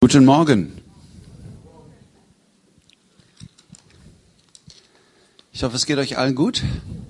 Guten Morgen. Ich hoffe, es geht euch allen gut.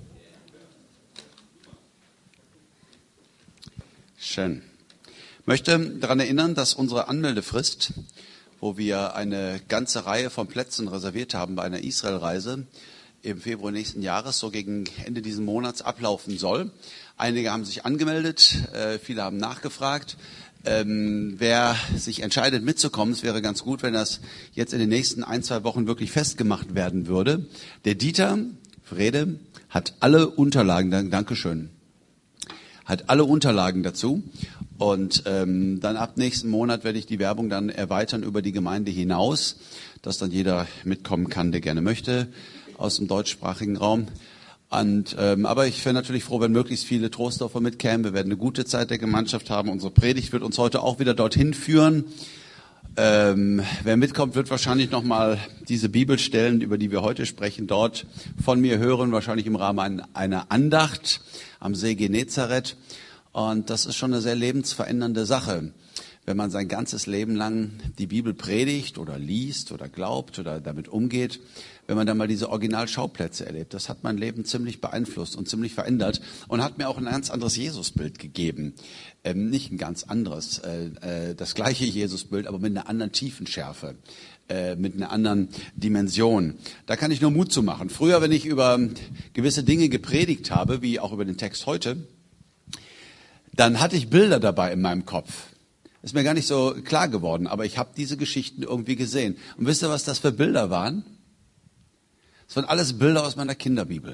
Schön. Ich möchte daran erinnern, dass unsere Anmeldefrist, wo wir eine ganze Reihe von Plätzen reserviert haben bei einer Israelreise im Februar nächsten Jahres, so gegen Ende dieses Monats ablaufen soll. Einige haben sich angemeldet, viele haben nachgefragt. Wer sich entscheidet mitzukommen, es wäre ganz gut, wenn das jetzt in den nächsten 1-2 Wochen wirklich festgemacht werden würde. Der Dieter Frede hat alle Unterlagen, Dankeschön, hat alle Unterlagen dazu. Und dann ab nächsten Monat werde ich die Werbung dann erweitern über die Gemeinde hinaus, dass dann jeder mitkommen kann, der gerne möchte, aus dem deutschsprachigen Raum. Aber ich wäre natürlich froh, wenn möglichst viele Troisdorfer mitkämen. Wir werden eine gute Zeit der Gemeinschaft haben. Unsere Predigt wird uns heute auch wieder dorthin führen. Wer mitkommt, wird wahrscheinlich nochmal diese Bibelstellen, über die wir heute sprechen, dort von mir hören, wahrscheinlich im Rahmen einer Andacht am See Genezareth. Und das ist schon eine sehr lebensverändernde Sache, wenn man sein ganzes Leben lang die Bibel predigt oder liest oder glaubt oder damit umgeht. Wenn man dann mal diese Originalschauplätze erlebt, das hat mein Leben ziemlich beeinflusst und ziemlich verändert und hat mir auch ein ganz anderes Jesusbild gegeben. Nicht ein ganz anderes, das gleiche Jesusbild, aber mit einer anderen Tiefenschärfe, mit einer anderen Dimension. Da kann ich nur Mut zu machen. Früher, wenn ich über gewisse Dinge gepredigt habe, wie auch über den Text heute, dann hatte ich Bilder dabei in meinem Kopf. Ist mir gar nicht so klar geworden, aber ich habe diese Geschichten irgendwie gesehen. Und wisst ihr, was das für Bilder waren? Das waren alles Bilder aus meiner Kinderbibel.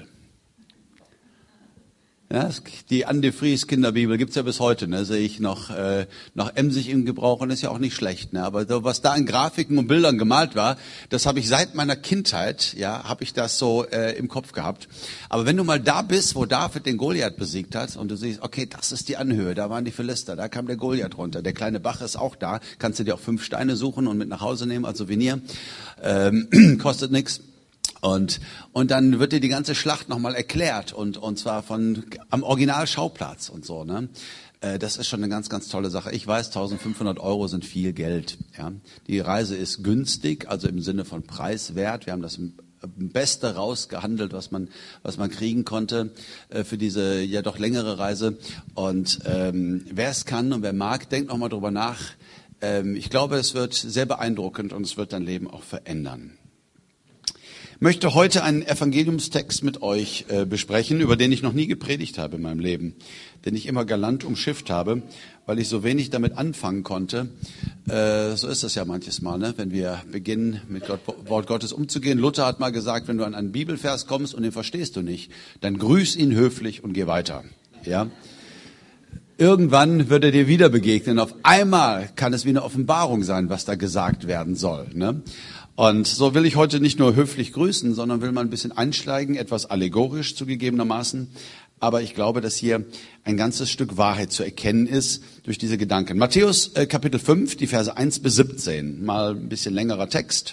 Ja, die Anne Vries Kinderbibel gibt's ja bis heute, ne? Sehe ich noch emsig im Gebrauch und ist ja auch nicht schlecht, ne? Aber was da in Grafiken und Bildern gemalt war, das habe ich seit meiner Kindheit, ja, habe ich das so im Kopf gehabt. Aber wenn du mal da bist, wo David den Goliath besiegt hat und du siehst, okay, das ist die Anhöhe, da waren die Philister, da kam der Goliath runter, der kleine Bach ist auch da, kannst du dir auch 5 Steine suchen und mit nach Hause nehmen als Souvenir, kostet nix. Und dann wird dir die ganze Schlacht nochmal erklärt und zwar am Originalschauplatz und so, ne? Das ist schon eine ganz, ganz tolle Sache. Ich weiß, 1.500 € sind viel Geld, ja. Die Reise ist günstig, also im Sinne von preiswert. Wir haben das Beste rausgehandelt, was man kriegen konnte, für diese ja doch längere Reise. Und, wer es kann und wer mag, denkt nochmal drüber nach. Ich glaube, es wird sehr beeindruckend und es wird dein Leben auch verändern. Ich möchte heute einen Evangeliumstext mit euch besprechen, über den ich noch nie gepredigt habe in meinem Leben, den ich immer galant umschifft habe, weil ich so wenig damit anfangen konnte. So ist das ja manches Mal, ne? Wenn wir beginnen, mit Wort Gottes umzugehen. Luther hat mal gesagt, wenn du an einen Bibelvers kommst und den verstehst du nicht, dann grüß ihn höflich und geh weiter. Ja? Irgendwann wird er dir wieder begegnen. Auf einmal kann es wie eine Offenbarung sein, was da gesagt werden soll, ne? Und so will ich heute nicht nur höflich grüßen, sondern will mal ein bisschen einsteigen, etwas allegorisch zugegebenermaßen. Aber ich glaube, dass hier ein ganzes Stück Wahrheit zu erkennen ist durch diese Gedanken. Matthäus Kapitel 5, die Verse 1 bis 17. Mal ein bisschen längerer Text.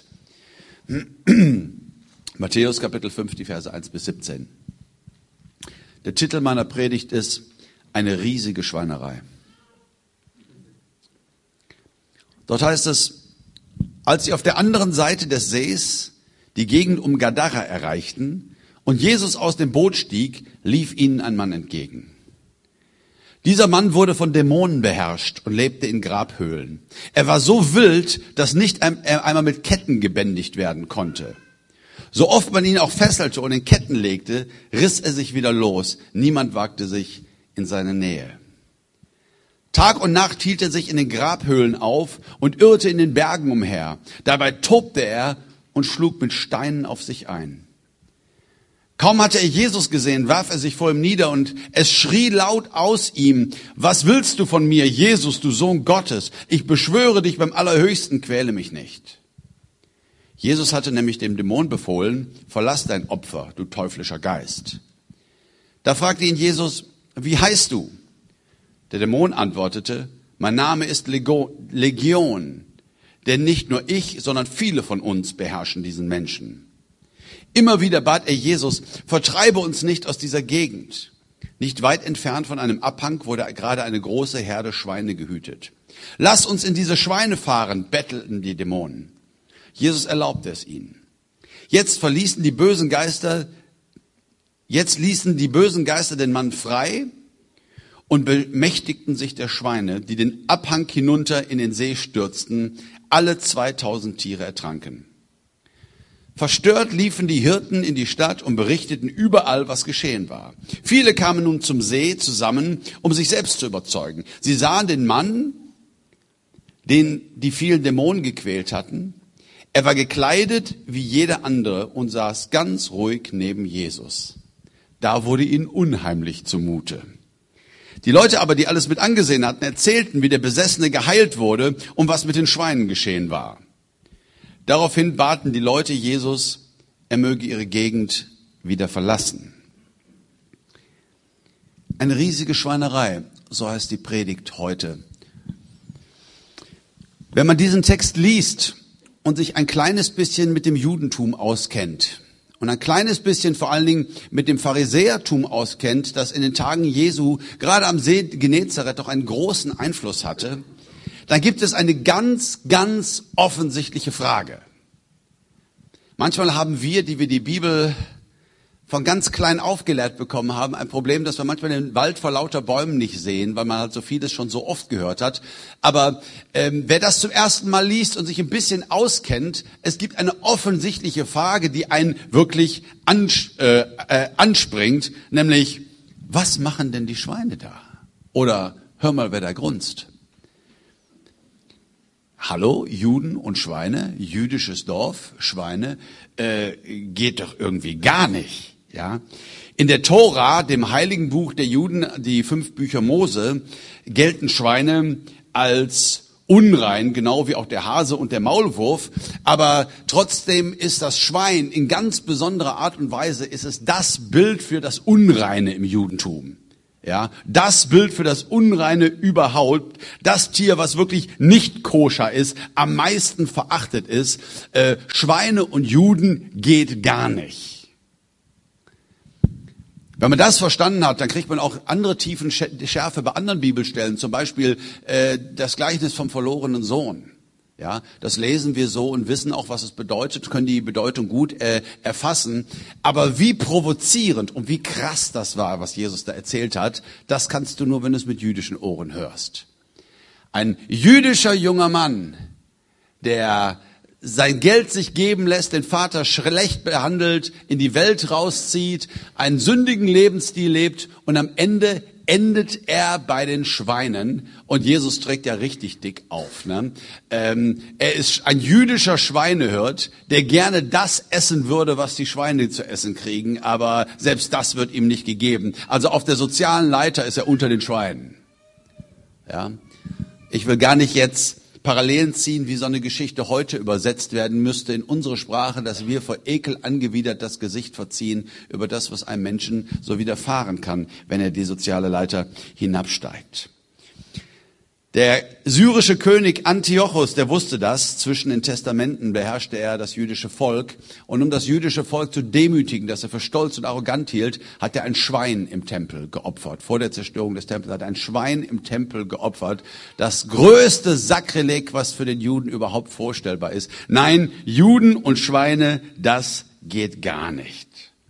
Matthäus Kapitel 5, die Verse 1 bis 17. Der Titel meiner Predigt ist eine riesige Schweinerei. Dort heißt es: Als sie auf der anderen Seite des Sees die Gegend um Gadara erreichten und Jesus aus dem Boot stieg, lief ihnen ein Mann entgegen. Dieser Mann wurde von Dämonen beherrscht und lebte in Grabhöhlen. Er war so wild, dass nicht einmal mit Ketten gebändigt werden konnte. So oft man ihn auch fesselte und in Ketten legte, riss er sich wieder los. Niemand wagte sich in seine Nähe. Tag und Nacht hielt er sich in den Grabhöhlen auf und irrte in den Bergen umher. Dabei tobte er und schlug mit Steinen auf sich ein. Kaum hatte er Jesus gesehen, warf er sich vor ihm nieder und es schrie laut aus ihm: Was willst du von mir, Jesus, du Sohn Gottes? Ich beschwöre dich beim Allerhöchsten, quäle mich nicht. Jesus hatte nämlich dem Dämon befohlen: Verlass dein Opfer, du teuflischer Geist. Da fragte ihn Jesus: Wie heißt du? Der Dämon antwortete: Mein Name ist Legion, denn nicht nur ich, sondern viele von uns beherrschen diesen Menschen. Immer wieder bat er Jesus: Vertreibe uns nicht aus dieser Gegend. Nicht weit entfernt von einem Abhang wurde gerade eine große Herde Schweine gehütet. Lass uns in diese Schweine fahren, bettelten die Dämonen. Jesus erlaubte es ihnen. Jetzt ließen die bösen Geister den Mann frei und bemächtigten sich der Schweine, die den Abhang hinunter in den See stürzten. Alle 2000 Tiere ertranken. Verstört liefen die Hirten in die Stadt und berichteten überall, was geschehen war. Viele kamen nun zum See zusammen, um sich selbst zu überzeugen. Sie sahen den Mann, den die vielen Dämonen gequält hatten. Er war gekleidet wie jeder andere und saß ganz ruhig neben Jesus. Da wurde ihnen unheimlich zumute. Die Leute aber, die alles mit angesehen hatten, erzählten, wie der Besessene geheilt wurde und was mit den Schweinen geschehen war. Daraufhin baten die Leute Jesus, er möge ihre Gegend wieder verlassen. Eine riesige Schweinerei, so heißt die Predigt heute. Wenn man diesen Text liest und sich ein kleines bisschen mit dem Judentum auskennt und ein kleines bisschen vor allen Dingen mit dem Pharisäertum auskennt, das in den Tagen Jesu gerade am See Genezareth doch einen großen Einfluss hatte, dann gibt es eine ganz, ganz offensichtliche Frage. Manchmal haben wir, die wir die Bibel von ganz klein aufgelehrt bekommen haben, ein Problem, dass wir manchmal den Wald vor lauter Bäumen nicht sehen, weil man halt so vieles schon so oft gehört hat. Aber wer das zum ersten Mal liest und sich ein bisschen auskennt, es gibt eine offensichtliche Frage, die einen wirklich anspringt, nämlich, was machen denn die Schweine da? Oder hör mal, wer da grunzt. Hallo, Juden und Schweine, jüdisches Dorf, Schweine, geht doch irgendwie gar nicht. Ja, in der Tora, dem heiligen Buch der Juden, die 5 Bücher Mose, gelten Schweine als unrein, genau wie auch der Hase und der Maulwurf. Aber trotzdem ist das Schwein in ganz besonderer Art und Weise, ist es das Bild für das Unreine im Judentum. Ja, das Bild für das Unreine überhaupt, das Tier, was wirklich nicht koscher ist, am meisten verachtet ist. Schweine und Juden geht gar nicht. Wenn man das verstanden hat, dann kriegt man auch andere tiefen Schärfe bei anderen Bibelstellen, zum Beispiel das Gleichnis vom verlorenen Sohn. Ja, das lesen wir so und wissen auch, was es bedeutet, können die Bedeutung gut erfassen. Aber wie provozierend und wie krass das war, was Jesus da erzählt hat, das kannst du nur, wenn du es mit jüdischen Ohren hörst. Ein jüdischer junger Mann, der sein Geld sich geben lässt, den Vater schlecht behandelt, in die Welt rauszieht, einen sündigen Lebensstil lebt und am Ende endet er bei den Schweinen. Und Jesus trägt ja richtig dick auf. Ne? Er ist ein jüdischer Schweinehirt, der gerne das essen würde, was die Schweine zu essen kriegen. Aber selbst das wird ihm nicht gegeben. Also auf der sozialen Leiter ist er unter den Schweinen. Ja? Ich will gar nicht jetzt Parallelen ziehen, wie so eine Geschichte heute übersetzt werden müsste in unsere Sprache, dass wir vor Ekel angewidert das Gesicht verziehen über das, was einem Menschen so widerfahren kann, wenn er die soziale Leiter hinabsteigt. Der syrische König Antiochos, der wusste das, zwischen den Testamenten beherrschte er das jüdische Volk. Und um das jüdische Volk zu demütigen, das er für stolz und arrogant hielt, hat er ein Schwein im Tempel geopfert. Vor der Zerstörung des Tempels hat er ein Schwein im Tempel geopfert. Das größte Sakrileg, was für den Juden überhaupt vorstellbar ist. Nein, Juden und Schweine, das geht gar nicht.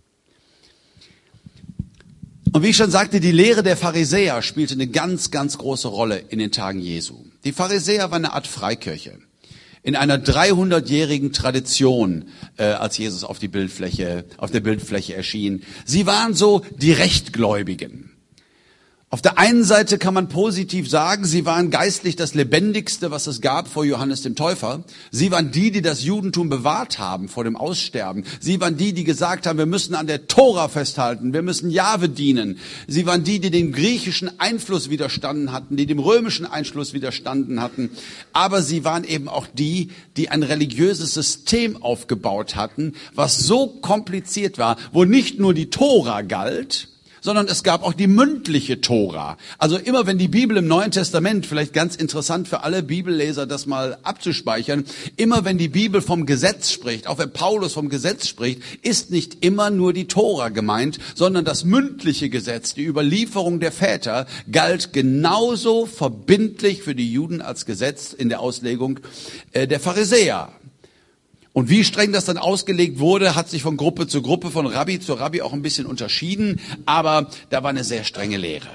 Und wie ich schon sagte, die Lehre der Pharisäer spielte eine ganz, ganz große Rolle in den Tagen Jesu. Die Pharisäer waren eine Art Freikirche. In einer 300-jährigen Tradition, als Jesus auf der Bildfläche erschien. Sie waren so die Rechtgläubigen. Auf der einen Seite kann man positiv sagen, sie waren geistlich das Lebendigste, was es gab vor Johannes dem Täufer. Sie waren die, die das Judentum bewahrt haben vor dem Aussterben. Sie waren die, die gesagt haben, wir müssen an der Tora festhalten, wir müssen Jahwe dienen. Sie waren die, die dem griechischen Einfluss widerstanden hatten, die dem römischen Einfluss widerstanden hatten. Aber sie waren eben auch die, die ein religiöses System aufgebaut hatten, was so kompliziert war, wo nicht nur die Tora galt, sondern es gab auch die mündliche Tora. Also immer wenn die Bibel im Neuen Testament, vielleicht ganz interessant für alle Bibelleser das mal abzuspeichern, immer wenn die Bibel vom Gesetz spricht, auch wenn Paulus vom Gesetz spricht, ist nicht immer nur die Tora gemeint, sondern das mündliche Gesetz, die Überlieferung der Väter, galt genauso verbindlich für die Juden als Gesetz in der Auslegung der Pharisäer. Und wie streng das dann ausgelegt wurde, hat sich von Gruppe zu Gruppe, von Rabbi zu Rabbi auch ein bisschen unterschieden, aber da war eine sehr strenge Lehre.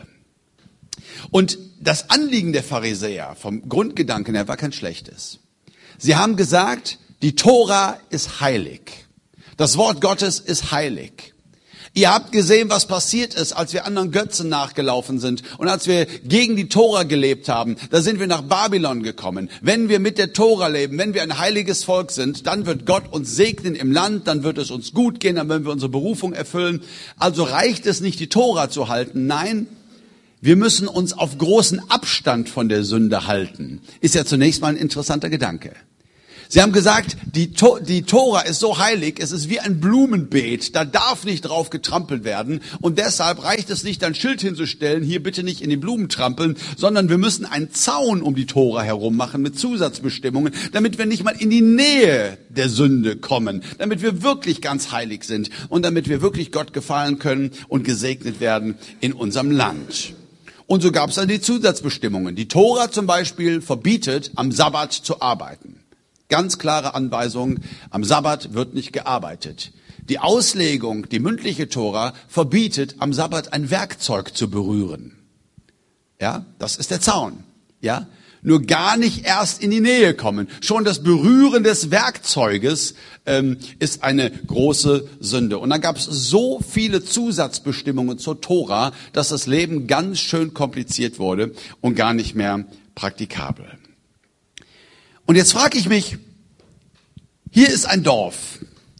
Und das Anliegen der Pharisäer vom Grundgedanken her war kein schlechtes. Sie haben gesagt, die Tora ist heilig. Das Wort Gottes ist heilig. Ihr habt gesehen, was passiert ist, als wir anderen Götzen nachgelaufen sind und als wir gegen die Tora gelebt haben. Da sind wir nach Babylon gekommen. Wenn wir mit der Tora leben, wenn wir ein heiliges Volk sind, dann wird Gott uns segnen im Land, dann wird es uns gut gehen, dann werden wir unsere Berufung erfüllen. Also reicht es nicht, die Tora zu halten. Nein, wir müssen uns auf großen Abstand von der Sünde halten. Ist ja zunächst mal ein interessanter Gedanke. Sie haben gesagt, die Tora ist so heilig, es ist wie ein Blumenbeet, da darf nicht drauf getrampelt werden. Und deshalb reicht es nicht, ein Schild hinzustellen, hier bitte nicht in die Blumen trampeln, sondern wir müssen einen Zaun um die Tora herum machen mit Zusatzbestimmungen, damit wir nicht mal in die Nähe der Sünde kommen, damit wir wirklich ganz heilig sind und damit wir wirklich Gott gefallen können und gesegnet werden in unserem Land. Und so gab es dann die Zusatzbestimmungen. Die Tora zum Beispiel verbietet, am Sabbat zu arbeiten. Ganz klare Anweisung, am Sabbat wird nicht gearbeitet. Die Auslegung, die mündliche Tora, verbietet, am Sabbat ein Werkzeug zu berühren. Ja, das ist der Zaun. Ja, nur gar nicht erst in die Nähe kommen. Schon das Berühren des Werkzeuges ist eine große Sünde. Und dann gab es so viele Zusatzbestimmungen zur Tora, dass das Leben ganz schön kompliziert wurde und gar nicht mehr praktikabel. Und jetzt frage ich mich, hier ist ein Dorf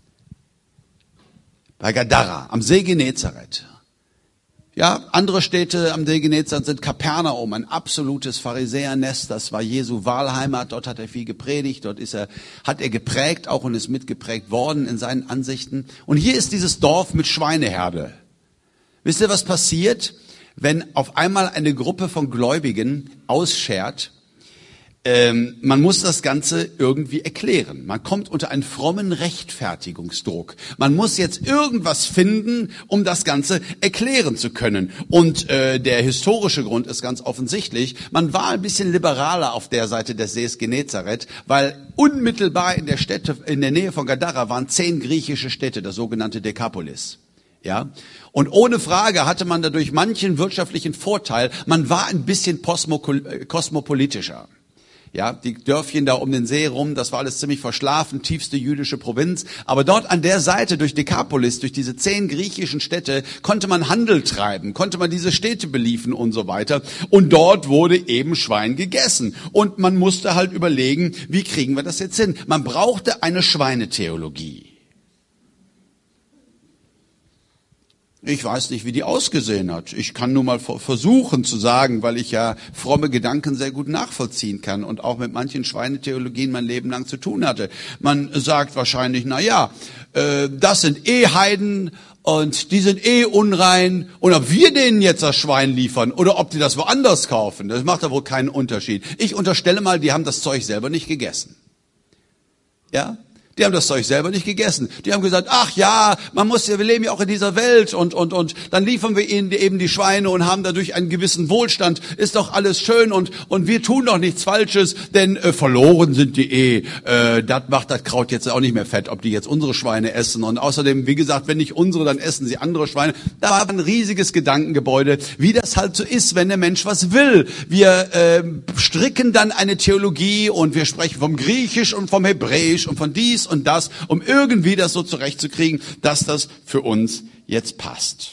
bei Gadara am See Genezareth. Ja, andere Städte am See Genezareth sind Kapernaum, ein absolutes Pharisäernest. Das war Jesu Wahlheimat. Dort hat er viel gepredigt. Dort hat er geprägt auch und ist mitgeprägt worden in seinen Ansichten. Und hier ist dieses Dorf mit Schweineherde. Wisst ihr, was passiert, wenn auf einmal eine Gruppe von Gläubigen ausschert? Man muss das Ganze irgendwie erklären. Man kommt unter einen frommen Rechtfertigungsdruck. Man muss jetzt irgendwas finden, um das Ganze erklären zu können. Und der historische Grund ist ganz offensichtlich. Man war ein bisschen liberaler auf der Seite des Sees Genezareth, weil unmittelbar in der Nähe von Gadara waren 10 griechische Städte, das sogenannte Dekapolis. Ja, und ohne Frage hatte man dadurch manchen wirtschaftlichen Vorteil. Man war ein bisschen kosmopolitischer. Ja, die Dörfchen da um den See rum, das war alles ziemlich verschlafen, tiefste jüdische Provinz. Aber dort an der Seite durch Dekapolis, durch diese 10 griechischen Städte, konnte man Handel treiben, konnte man diese Städte beliefen und so weiter. Und dort wurde eben Schwein gegessen. Und man musste halt überlegen, wie kriegen wir das jetzt hin? Man brauchte eine Schweinetheologie. Ich weiß nicht, wie die ausgesehen hat. Ich kann nur mal versuchen zu sagen, weil ich ja fromme Gedanken sehr gut nachvollziehen kann und auch mit manchen Schweinetheologien mein Leben lang zu tun hatte. Man sagt wahrscheinlich, das sind Heiden und die sind unrein. Und ob wir denen jetzt das Schwein liefern oder ob die das woanders kaufen, das macht da wohl keinen Unterschied. Ich unterstelle mal, die haben das Zeug selber nicht gegessen. Ja? Die haben das Zeug selber nicht gegessen. Die haben gesagt, ach ja, wir leben ja auch in dieser Welt und dann liefern wir ihnen eben die Schweine und haben dadurch einen gewissen Wohlstand. Ist doch alles schön und wir tun doch nichts Falsches, denn verloren sind die das macht das Kraut jetzt auch nicht mehr fett, ob die jetzt unsere Schweine essen. Und außerdem, wie gesagt, wenn nicht unsere, dann essen sie andere Schweine. Da war ein riesiges Gedankengebäude, wie das halt so ist, wenn der Mensch was will. Wir stricken dann eine Theologie und wir sprechen vom Griechisch und vom Hebräisch und von dies und das, um irgendwie das so zurechtzukriegen, dass das für uns jetzt passt.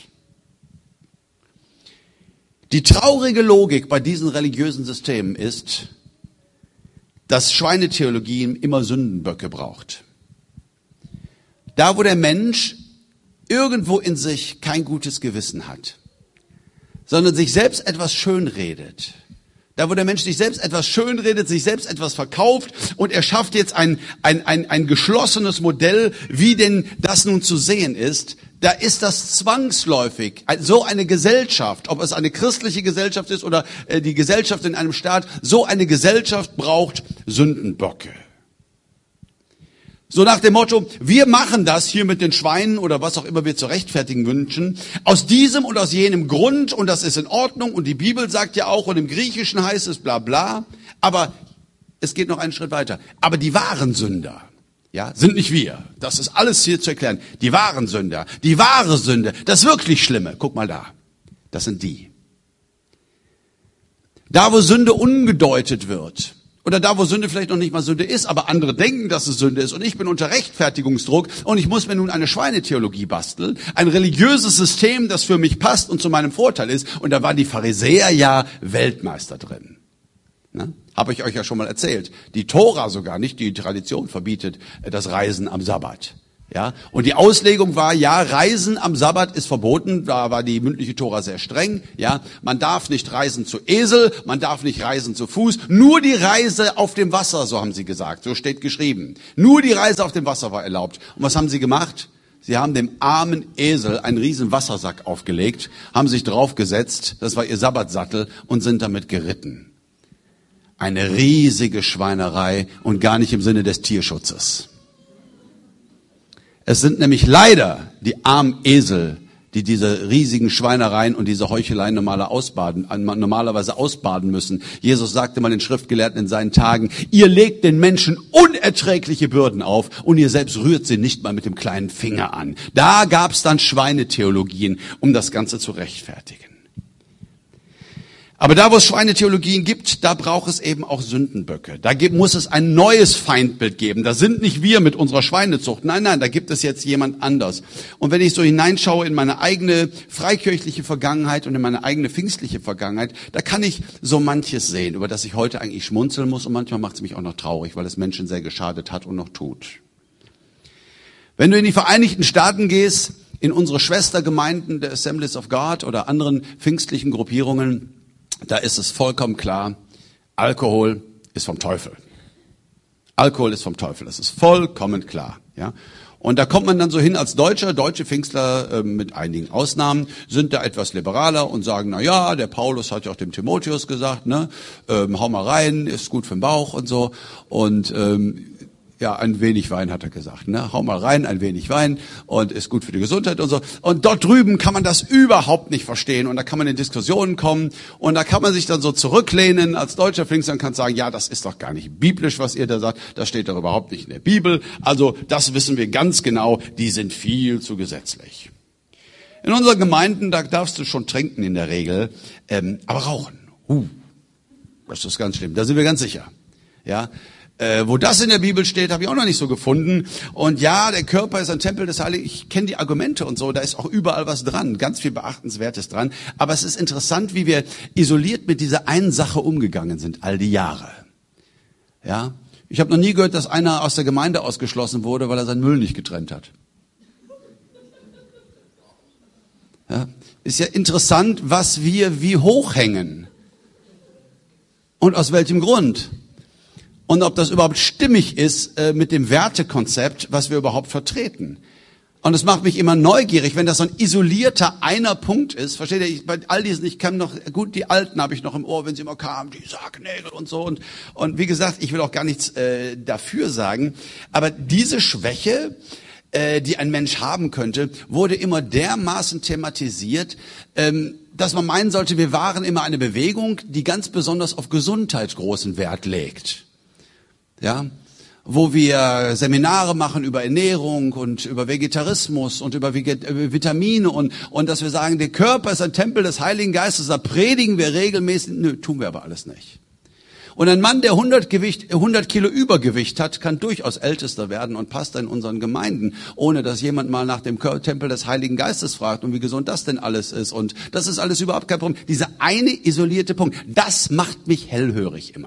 Die traurige Logik bei diesen religiösen Systemen ist, dass Schweinetheologie immer Sündenböcke braucht. Da, wo der Mensch irgendwo in sich kein gutes Gewissen hat, sondern sich selbst etwas schönredet, da, wo der Mensch sich selbst etwas schönredet, sich selbst etwas verkauft und er schafft jetzt ein geschlossenes Modell, wie denn das nun zu sehen ist, da ist das zwangsläufig. So eine Gesellschaft, ob es eine christliche Gesellschaft ist oder die Gesellschaft in einem Staat, so eine Gesellschaft braucht Sündenböcke. So nach dem Motto, wir machen das hier mit den Schweinen oder was auch immer wir zu rechtfertigen wünschen, aus diesem und aus jenem Grund und das ist in Ordnung und die Bibel sagt ja auch und im Griechischen heißt es bla bla, aber es geht noch einen Schritt weiter. Aber die wahren Sünder, ja, sind nicht wir. Das ist alles hier zu erklären. Die wahren Sünder, die wahre Sünde, das wirklich Schlimme, guck mal da, das sind die. Da, wo Sünde ungedeutet wird, oder da, wo Sünde vielleicht noch nicht mal Sünde ist, aber andere denken, dass es Sünde ist und ich bin unter Rechtfertigungsdruck und ich muss mir nun eine Schweinetheologie basteln, ein religiöses System, das für mich passt und zu meinem Vorteil ist. Und da waren die Pharisäer ja Weltmeister drin. Ne? Habe ich euch ja schon mal erzählt. Die Tora sogar, nicht die Tradition, verbietet das Reisen am Sabbat. Ja, und die Auslegung war, ja, Reisen am Sabbat ist verboten, da war die mündliche Tora sehr streng, ja, man darf nicht reisen zu Esel, man darf nicht reisen zu Fuß, nur die Reise auf dem Wasser, so haben sie gesagt, so steht geschrieben. Nur die Reise auf dem Wasser war erlaubt. Und was haben sie gemacht? Sie haben dem armen Esel einen riesen Wassersack aufgelegt, haben sich draufgesetzt, das war ihr Sabbatsattel, und sind damit geritten. Eine riesige Schweinerei und gar nicht im Sinne des Tierschutzes. Es sind nämlich leider die armen Esel, die diese riesigen Schweinereien und diese Heucheleien normalerweise ausbaden müssen. Jesus sagte mal den Schriftgelehrten in seinen Tagen, ihr legt den Menschen unerträgliche Bürden auf und ihr selbst rührt sie nicht mal mit dem kleinen Finger an. Da gab's dann Schweinetheologien, um das Ganze zu rechtfertigen. Aber da, wo es Schweinetheologien gibt, da braucht es eben auch Sündenböcke. Da muss es ein neues Feindbild geben. Da sind nicht wir mit unserer Schweinezucht. Nein, da gibt es jetzt jemand anders. Und wenn ich so hineinschaue in meine eigene freikirchliche Vergangenheit und in meine eigene pfingstliche Vergangenheit, da kann ich so manches sehen, über das ich heute eigentlich schmunzeln muss. Und manchmal macht es mich auch noch traurig, weil es Menschen sehr geschadet hat und noch tut. Wenn du in die Vereinigten Staaten gehst, in unsere Schwestergemeinden der Assemblies of God oder anderen pfingstlichen Gruppierungen, da ist es vollkommen klar, Alkohol ist vom Teufel. Alkohol ist vom Teufel, das ist vollkommen klar. Ja? Und da kommt man dann so hin als deutsche Pfingstler mit einigen Ausnahmen, sind da etwas liberaler und sagen, na ja, der Paulus hat ja auch dem Timotheus gesagt, ne, hau mal rein, ist gut für den Bauch und so. Und ja, ein wenig Wein, hat er gesagt, ne? Hau mal rein, ein wenig Wein und ist gut für die Gesundheit und so. Und dort drüben kann man das überhaupt nicht verstehen und da kann man in Diskussionen kommen und da kann man sich dann so zurücklehnen als deutscher Pfingstler und kann sagen, ja, das ist doch gar nicht biblisch, was ihr da sagt, das steht doch überhaupt nicht in der Bibel. Also das wissen wir ganz genau, die sind viel zu gesetzlich. In unseren Gemeinden, da darfst du schon trinken in der Regel, aber rauchen, das ist ganz schlimm, da sind wir ganz sicher, ja. Wo das in der Bibel steht, habe ich auch noch nicht so gefunden. Und ja, der Körper ist ein Tempel des Heiligen. Ich kenne die Argumente und so, da ist auch überall was dran, ganz viel Beachtenswertes dran. Aber es ist interessant, wie wir isoliert mit dieser einen Sache umgegangen sind, all die Jahre. Ja, ich habe noch nie gehört, dass einer aus der Gemeinde ausgeschlossen wurde, weil er seinen Müll nicht getrennt hat. Ja, ist ja interessant, was wir wie hochhängen. Und aus welchem Grund? Und ob das überhaupt stimmig ist mit dem Wertekonzept, was wir überhaupt vertreten. Und es macht mich immer neugierig, wenn das so ein isolierter einer Punkt ist. Versteht ihr? Bei all diesen, ich kann noch, gut, die Alten habe ich noch im Ohr, wenn sie immer kamen, die Sargnägel und so. Und wie gesagt, ich will auch gar nichts dafür sagen. Aber diese Schwäche, die ein Mensch haben könnte, wurde immer dermaßen thematisiert, dass man meinen sollte, wir waren immer eine Bewegung, die ganz besonders auf Gesundheit großen Wert legt. Ja, wo wir Seminare machen über Ernährung und über Vegetarismus und über Vitamine und dass wir sagen, der Körper ist ein Tempel des Heiligen Geistes, da predigen wir regelmäßig. Nö, tun wir aber alles nicht. Und ein Mann, der 100 Kilo Übergewicht hat, kann durchaus Ältester werden und Pastor in unseren Gemeinden, ohne dass jemand mal nach dem Tempel des Heiligen Geistes fragt und wie gesund das denn alles ist. Und das ist alles überhaupt kein Problem. Dieser eine isolierte Punkt, das macht mich hellhörig immer.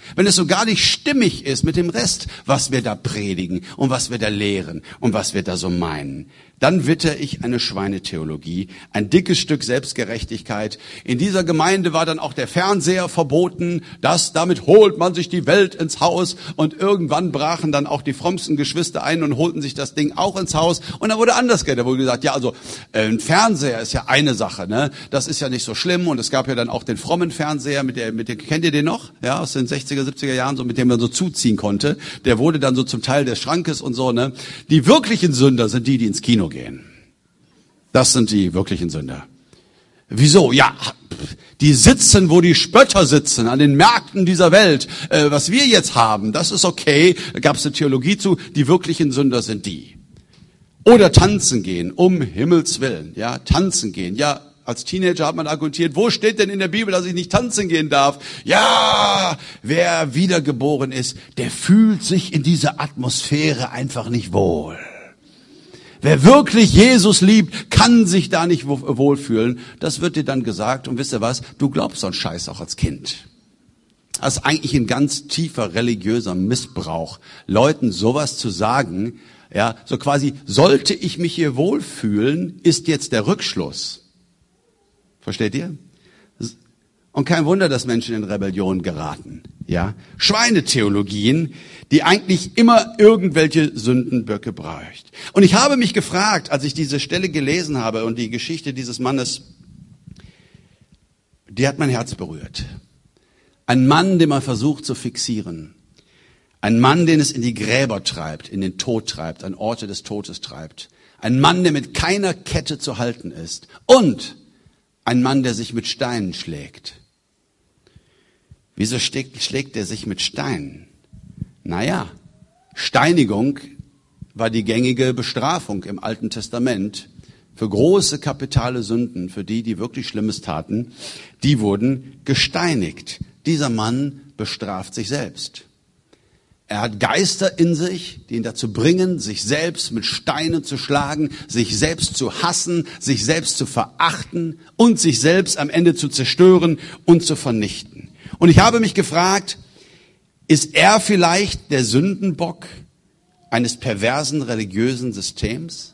wenn es so gar nicht stimmig ist mit dem Rest, was wir da predigen und was wir da lehren und was wir da so meinen, dann witter ich eine Schweinetheologie, ein dickes Stück Selbstgerechtigkeit. In dieser Gemeinde war dann auch der Fernseher verboten, damit holt man sich die Welt ins Haus, und irgendwann brachen dann auch die frommsten Geschwister ein und holten sich das Ding auch ins Haus, und dann wurde anders geredet, da wurde gesagt, ja, also ein Fernseher ist ja eine Sache, ne? Das ist ja nicht so schlimm, und es gab ja dann auch den frommen Fernseher, mit der kennt ihr den noch? Ja, aus den 60er, 70er Jahren, so mit dem man so zuziehen konnte. Der wurde dann so zum Teil des Schrankes und so, ne? Die wirklichen Sünder sind die ins Kino gehen. Das sind die wirklichen Sünder. Wieso? Ja, die sitzen, wo die Spötter sitzen, an den Märkten dieser Welt. Was wir jetzt haben, das ist okay. Da gab es eine Theologie zu. Die wirklichen Sünder sind die. Oder tanzen gehen, um Himmels Willen. Ja, tanzen gehen. Ja, als Teenager hat man argumentiert, wo steht denn in der Bibel, dass ich nicht tanzen gehen darf? Ja, wer wiedergeboren ist, der fühlt sich in dieser Atmosphäre einfach nicht wohl. Wer wirklich Jesus liebt, kann sich da nicht wohlfühlen. Das wird dir dann gesagt. Und wisst ihr was? Du glaubst so einen Scheiß auch als Kind. Das ist eigentlich ein ganz tiefer religiöser Missbrauch, Leuten sowas zu sagen. Ja, so quasi, sollte ich mich hier wohlfühlen, ist jetzt der Rückschluss. Versteht ihr? Und kein Wunder, dass Menschen in Rebellion geraten. Ja, Schweinetheologien, die eigentlich immer irgendwelche Sündenböcke bräucht. Und ich habe mich gefragt, als ich diese Stelle gelesen habe und die Geschichte dieses Mannes, die hat mein Herz berührt. Ein Mann, den man versucht zu fixieren. Ein Mann, den es in die Gräber treibt, in den Tod treibt, an Orte des Todes treibt. Ein Mann, der mit keiner Kette zu halten ist. Und ein Mann, der sich mit Steinen schlägt. Wieso schlägt er sich mit Steinen? Naja, Steinigung war die gängige Bestrafung im Alten Testament für große kapitale Sünden, für die wirklich Schlimmes taten. Die wurden gesteinigt. Dieser Mann bestraft sich selbst. Er hat Geister in sich, die ihn dazu bringen, sich selbst mit Steinen zu schlagen, sich selbst zu hassen, sich selbst zu verachten und sich selbst am Ende zu zerstören und zu vernichten. Und ich habe mich gefragt, ist er vielleicht der Sündenbock eines perversen religiösen Systems?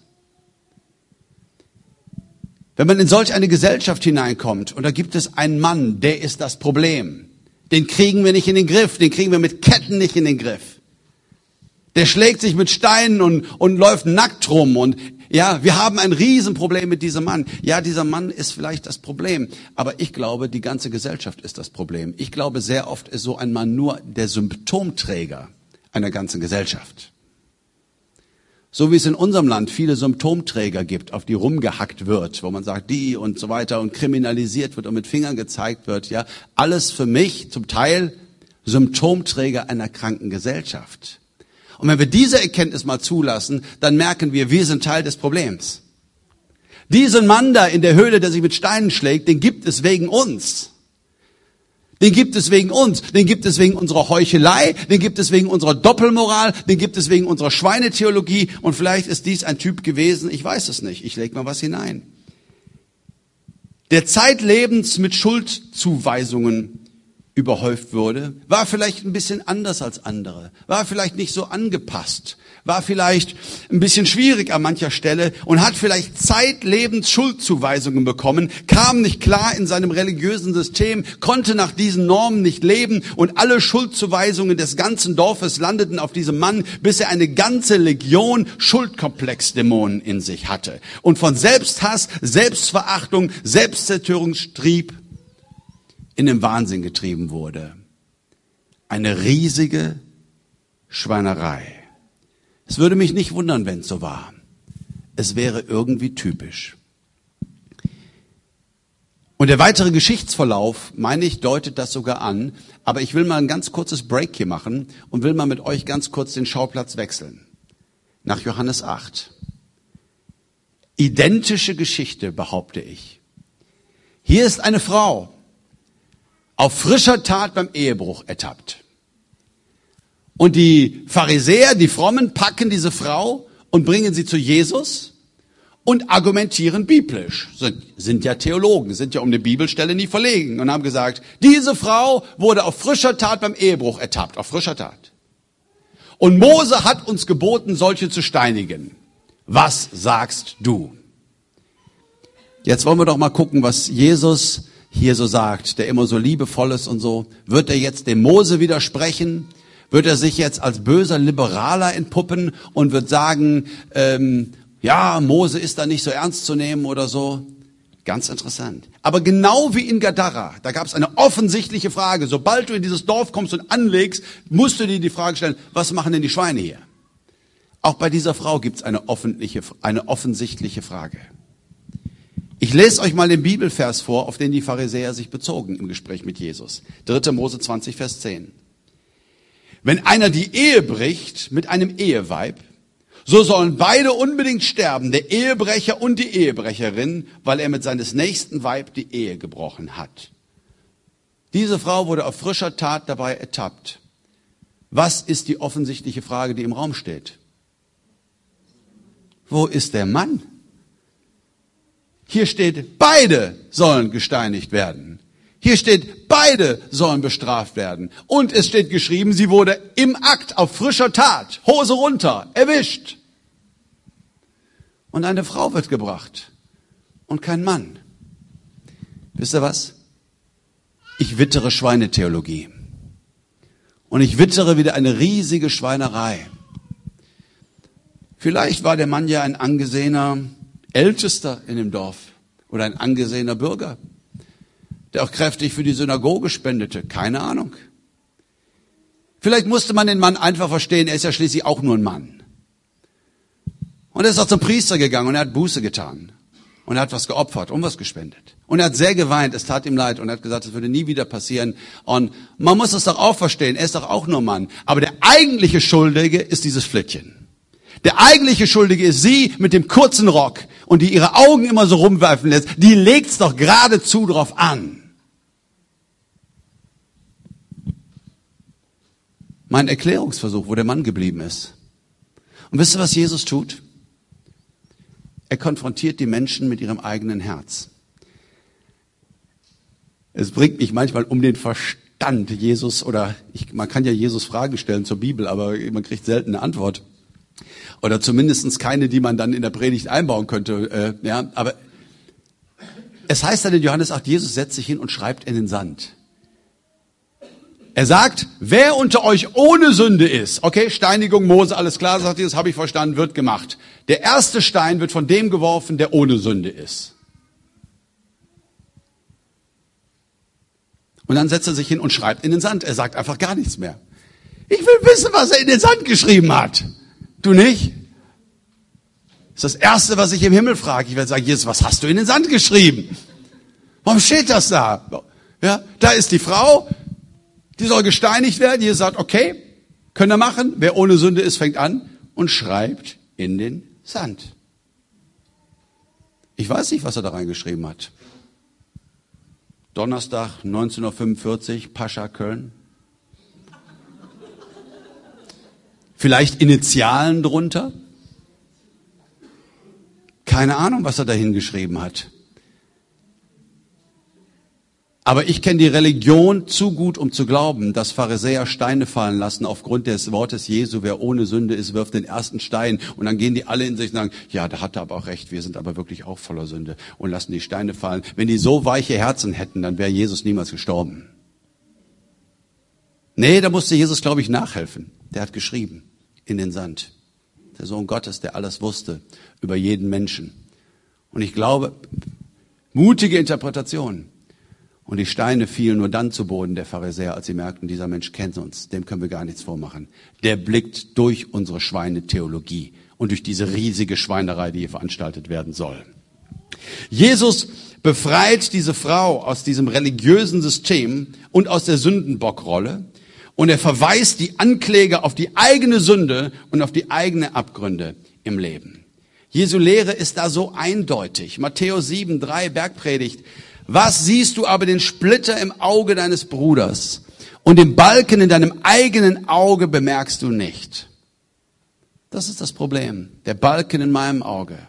Wenn man in solch eine Gesellschaft hineinkommt und da gibt es einen Mann, der ist das Problem. Den kriegen wir nicht in den Griff, den kriegen wir mit Ketten nicht in den Griff. Der schlägt sich mit Steinen und läuft nackt rum und ja, wir haben ein Riesenproblem mit diesem Mann. Ja, dieser Mann ist vielleicht das Problem, aber ich glaube, die ganze Gesellschaft ist das Problem. Ich glaube, sehr oft ist so ein Mann nur der Symptomträger einer ganzen Gesellschaft. So wie es in unserem Land viele Symptomträger gibt, auf die rumgehackt wird, wo man sagt, die und so weiter und kriminalisiert wird und mit Fingern gezeigt wird, ja, alles für mich zum Teil Symptomträger einer kranken Gesellschaft. Und wenn wir diese Erkenntnis mal zulassen, dann merken wir sind Teil des Problems. Diesen Mann da in der Höhle, der sich mit Steinen schlägt, den gibt es wegen uns. Den gibt es wegen uns, den gibt es wegen unserer Heuchelei, den gibt es wegen unserer Doppelmoral, den gibt es wegen unserer Schweinetheologie und vielleicht ist dies ein Typ gewesen, ich weiß es nicht, ich leg mal was hinein. Der zeitlebens mit Schuldzuweisungen überhäuft wurde, war vielleicht ein bisschen anders als andere, war vielleicht nicht so angepasst, war vielleicht ein bisschen schwierig an mancher Stelle und hat vielleicht zeitlebens Schuldzuweisungen bekommen, kam nicht klar in seinem religiösen System, konnte nach diesen Normen nicht leben und alle Schuldzuweisungen des ganzen Dorfes landeten auf diesem Mann, bis er eine ganze Legion Schuldkomplexdämonen in sich hatte und von Selbsthass, Selbstverachtung, Selbstzerstörungstrieb in den Wahnsinn getrieben wurde. Eine riesige Schweinerei. Es würde mich nicht wundern, wenn es so war. Es wäre irgendwie typisch. Und der weitere Geschichtsverlauf, meine ich, deutet das sogar an. Aber ich will mal ein ganz kurzes Break hier machen und will mal mit euch ganz kurz den Schauplatz wechseln. Nach Johannes 8. Identische Geschichte, behaupte ich. Hier ist eine Frau, auf frischer Tat beim Ehebruch ertappt. Und die Pharisäer, die Frommen, packen diese Frau und bringen sie zu Jesus und argumentieren biblisch. Sind ja Theologen, sind ja um eine Bibelstelle nie verlegen und haben gesagt, diese Frau wurde auf frischer Tat beim Ehebruch ertappt, auf frischer Tat. Und Mose hat uns geboten, solche zu steinigen. Was sagst du? Jetzt wollen wir doch mal gucken, was Jesus hier so sagt, der immer so liebevoll ist und so. Wird er jetzt dem Mose widersprechen? Wird er sich jetzt als böser Liberaler entpuppen und wird sagen, ja, Mose ist da nicht so ernst zu nehmen oder so? Ganz interessant. Aber genau wie in Gadara, da gab es eine offensichtliche Frage. Sobald du in dieses Dorf kommst und anlegst, musst du dir die Frage stellen, was machen denn die Schweine hier? Auch bei dieser Frau gibt es eine offensichtliche Frage. Ich lese euch mal den Bibelvers vor, auf den die Pharisäer sich bezogen im Gespräch mit Jesus. 3. Mose 20, Vers 10. Wenn einer die Ehe bricht mit einem Eheweib, so sollen beide unbedingt sterben, der Ehebrecher und die Ehebrecherin, weil er mit seines nächsten Weib die Ehe gebrochen hat. Diese Frau wurde auf frischer Tat dabei ertappt. Was ist die offensichtliche Frage, die im Raum steht? Wo ist der Mann? Hier steht, beide sollen gesteinigt werden. Hier steht, beide sollen bestraft werden. Und es steht geschrieben, sie wurde im Akt auf frischer Tat, Hose runter, erwischt. Und eine Frau wird gebracht und kein Mann. Wisst ihr was? Ich wittere Schweinetheologie. Und ich wittere wieder eine riesige Schweinerei. Vielleicht war der Mann ja ein angesehener Ältester in dem Dorf oder ein angesehener Bürger, der auch kräftig für die Synagoge spendete. Keine Ahnung. Vielleicht musste man den Mann einfach verstehen, er ist ja schließlich auch nur ein Mann. Und er ist auch zum Priester gegangen und er hat Buße getan. Und er hat was geopfert und was gespendet. Und er hat sehr geweint, es tat ihm leid und er hat gesagt, es würde nie wieder passieren. Und man muss es doch auch verstehen, er ist doch auch nur Mann. Aber der eigentliche Schuldige ist dieses Flittchen. Der eigentliche Schuldige ist sie mit dem kurzen Rock und die ihre Augen immer so rumwerfen lässt. Die legt's doch geradezu drauf an. Mein Erklärungsversuch, wo der Mann geblieben ist. Und wisst ihr, was Jesus tut? Er konfrontiert die Menschen mit ihrem eigenen Herz. Es bringt mich manchmal um den Verstand, Jesus, man kann ja Jesus Fragen stellen zur Bibel, aber man kriegt selten eine Antwort. Oder zumindest keine, die man dann in der Predigt einbauen könnte. Aber es heißt dann in Johannes 8, Jesus setzt sich hin und schreibt in den Sand. Er sagt, wer unter euch ohne Sünde ist, okay, Steinigung, Mose, alles klar, sagt Jesus, habe ich verstanden, wird gemacht. Der erste Stein wird von dem geworfen, der ohne Sünde ist. Und dann setzt er sich hin und schreibt in den Sand. Er sagt einfach gar nichts mehr. Ich will wissen, was er in den Sand geschrieben hat. Du nicht? Das ist das Erste, was ich im Himmel frage. Ich werde sagen, Jesus, was hast du in den Sand geschrieben? Warum steht das da? Ja, da ist die Frau, die soll gesteinigt werden. Jesus sagt, okay, könnt ihr machen. Wer ohne Sünde ist, fängt an und schreibt in den Sand. Ich weiß nicht, was er da reingeschrieben hat. Donnerstag, 19:45 Uhr, Pascha, Köln. Vielleicht Initialen drunter? Keine Ahnung, was er da hingeschrieben hat. Aber ich kenne die Religion zu gut, um zu glauben, dass Pharisäer Steine fallen lassen aufgrund des Wortes Jesu. Wer ohne Sünde ist, wirft den ersten Stein. Und dann gehen die alle in sich und sagen, ja, da hat er aber auch recht, wir sind aber wirklich auch voller Sünde. Und lassen die Steine fallen. Wenn die so weiche Herzen hätten, dann wäre Jesus niemals gestorben. Nee, da musste Jesus, glaube ich, nachhelfen. Der hat geschrieben in den Sand. Der Sohn Gottes, der alles wusste über jeden Menschen. Und ich glaube, mutige Interpretation. Und die Steine fielen nur dann zu Boden der Pharisäer, als sie merkten, dieser Mensch kennt uns, dem können wir gar nichts vormachen. Der blickt durch unsere Schweinetheologie und durch diese riesige Schweinerei, die hier veranstaltet werden soll. Jesus befreit diese Frau aus diesem religiösen System und aus der Sündenbockrolle und er verweist die Ankläger auf die eigene Sünde und auf die eigenen Abgründe im Leben. Jesu Lehre ist da so eindeutig. Matthäus 7,3 Bergpredigt. Was siehst du aber den Splitter im Auge deines Bruders und den Balken in deinem eigenen Auge bemerkst du nicht? Das ist das Problem. Der Balken in meinem Auge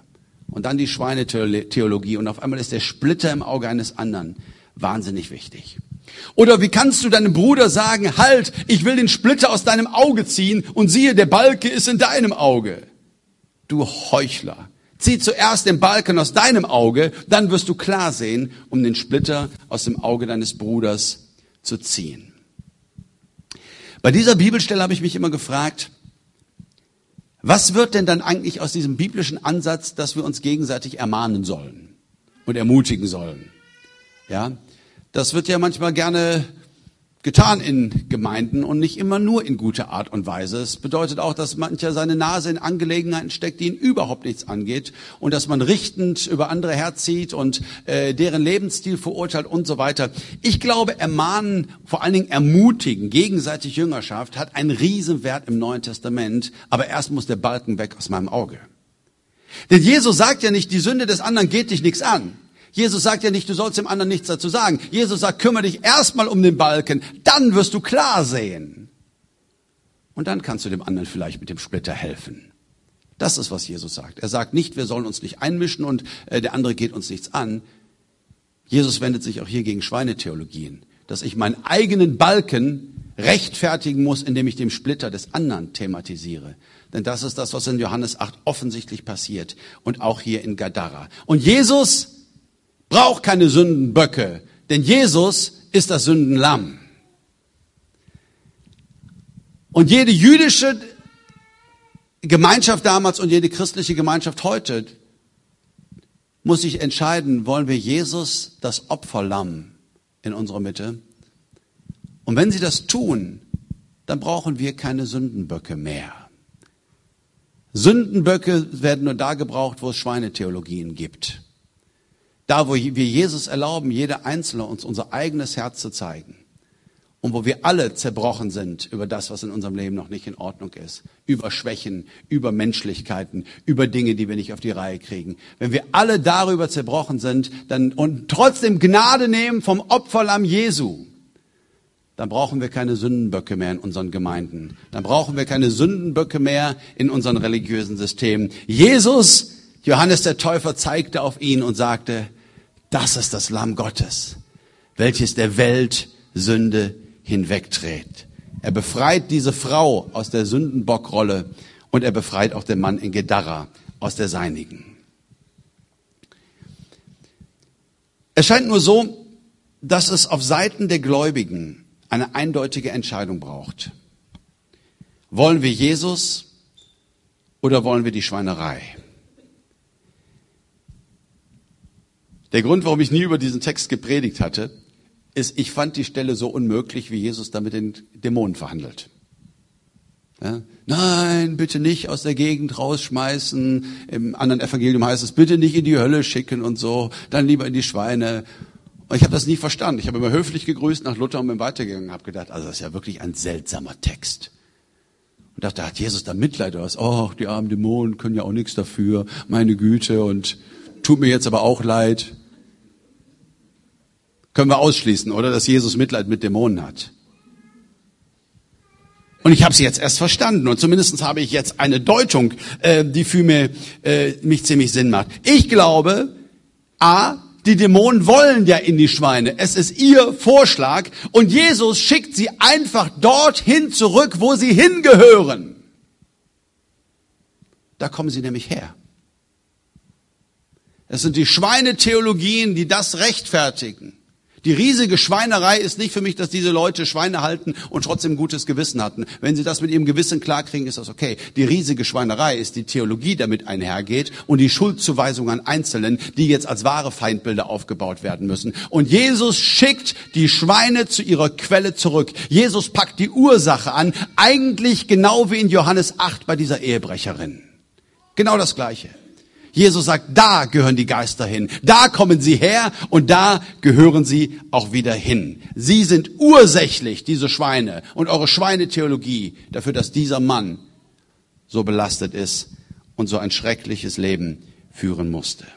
Und dann die Schweinetheologie und auf einmal ist der Splitter im Auge eines anderen wahnsinnig wichtig. Oder wie kannst du deinem Bruder sagen, halt, ich will den Splitter aus deinem Auge ziehen und siehe, der Balken ist in deinem Auge. Du Heuchler, zieh zuerst den Balken aus deinem Auge, dann wirst du klar sehen, um den Splitter aus dem Auge deines Bruders zu ziehen. Bei dieser Bibelstelle habe ich mich immer gefragt, was wird denn dann eigentlich aus diesem biblischen Ansatz, dass wir uns gegenseitig ermahnen sollen und ermutigen sollen? Ja, das wird ja manchmal gerne getan in Gemeinden und nicht immer nur in guter Art und Weise. Es bedeutet auch, dass mancher seine Nase in Angelegenheiten steckt, die ihn überhaupt nichts angeht und dass man richtend über andere herzieht und deren Lebensstil verurteilt und so weiter. Ich glaube, ermahnen, vor allen Dingen ermutigen, gegenseitig Jüngerschaft hat einen Riesenwert im Neuen Testament, aber erst muss der Balken weg aus meinem Auge. Denn Jesus sagt ja nicht, die Sünde des anderen geht dich nichts an. Jesus sagt ja nicht, du sollst dem anderen nichts dazu sagen. Jesus sagt, kümmere dich erstmal um den Balken, dann wirst du klar sehen. Und dann kannst du dem anderen vielleicht mit dem Splitter helfen. Das ist, was Jesus sagt. Er sagt nicht, wir sollen uns nicht einmischen und der andere geht uns nichts an. Jesus wendet sich auch hier gegen Schweinetheologien, dass ich meinen eigenen Balken rechtfertigen muss, indem ich den Splitter des anderen thematisiere. Denn das ist das, was in Johannes 8 offensichtlich passiert und auch hier in Gadara. Und Jesus braucht keine Sündenböcke, denn Jesus ist das Sündenlamm. Und jede jüdische Gemeinschaft damals und jede christliche Gemeinschaft heute muss sich entscheiden, wollen wir Jesus, das Opferlamm, in unserer Mitte? Und wenn sie das tun, dann brauchen wir keine Sündenböcke mehr. Sündenböcke werden nur da gebraucht, wo es Schweinetheologien gibt. Da, wo wir Jesus erlauben, jeder Einzelne uns unser eigenes Herz zu zeigen. Und wo wir alle zerbrochen sind über das, was in unserem Leben noch nicht in Ordnung ist. Über Schwächen, über Menschlichkeiten, über Dinge, die wir nicht auf die Reihe kriegen. Wenn wir alle darüber zerbrochen sind und trotzdem Gnade nehmen vom Opferlamm Jesu, dann brauchen wir keine Sündenböcke mehr in unseren Gemeinden. Dann brauchen wir keine Sündenböcke mehr in unseren religiösen Systemen. Jesus, Johannes der Täufer, zeigte auf ihn und sagte, das ist das Lamm Gottes, welches der Welt Sünde hinwegträgt. Er befreit diese Frau aus der Sündenbockrolle und er befreit auch den Mann in Gadara aus der seinigen. Es scheint nur so, dass es auf Seiten der Gläubigen eine eindeutige Entscheidung braucht. Wollen wir Jesus oder wollen wir die Schweinerei? Der Grund, warum ich nie über diesen Text gepredigt hatte, ist, ich fand die Stelle so unmöglich, wie Jesus da mit den Dämonen verhandelt. Ja? Nein, bitte nicht aus der Gegend rausschmeißen. Im anderen Evangelium heißt es, bitte nicht in die Hölle schicken und so, dann lieber in die Schweine. Und ich habe das nie verstanden. Ich habe immer höflich gegrüßt nach Luther und bin weitergegangen und habe gedacht, also das ist ja wirklich ein seltsamer Text. Und dachte, hat Jesus da Mitleid oder was? Oh, die armen Dämonen können ja auch nichts dafür, meine Güte, und tut mir jetzt aber auch leid. Können wir ausschließen, oder? Dass Jesus Mitleid mit Dämonen hat. Und ich habe sie jetzt erst verstanden. Und zumindest habe ich jetzt eine Deutung, die für mich ziemlich Sinn macht. Ich glaube, die Dämonen wollen ja in die Schweine. Es ist ihr Vorschlag. Und Jesus schickt sie einfach dorthin zurück, wo sie hingehören. Da kommen sie nämlich her. Es sind die Schweinetheologien, die das rechtfertigen. Die riesige Schweinerei ist nicht für mich, dass diese Leute Schweine halten und trotzdem ein gutes Gewissen hatten. Wenn sie das mit ihrem Gewissen klarkriegen, ist das okay. Die riesige Schweinerei ist die Theologie, die damit einhergeht und die Schuldzuweisung an Einzelnen, die jetzt als wahre Feindbilder aufgebaut werden müssen. Und Jesus schickt die Schweine zu ihrer Quelle zurück. Jesus packt die Ursache an, eigentlich genau wie in Johannes 8 bei dieser Ehebrecherin. Genau das Gleiche. Jesus sagt, da gehören die Geister hin, da kommen sie her und da gehören sie auch wieder hin. Sie sind ursächlich, diese Schweine, und eure Schweinetheologie dafür, dass dieser Mann so belastet ist und so ein schreckliches Leben führen musste.